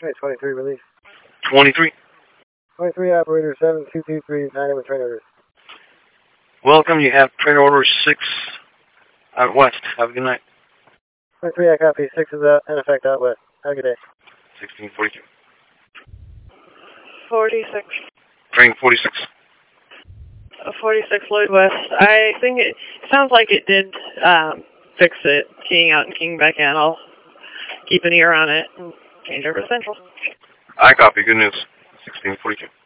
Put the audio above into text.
Okay, 23 release. 23. 23 operator 7223, 9 with train orders. Welcome, you have train order 6 out west. Have a good night. 23, I copy. 6 is out, in effect out west. Have a good day. 1642. 46. Train 46. 46 Lloyd West. I think it sounds like it did fix it, keying out and keying back in. I'll keep an ear on it and change over to Central. I copy. Good news. 1642.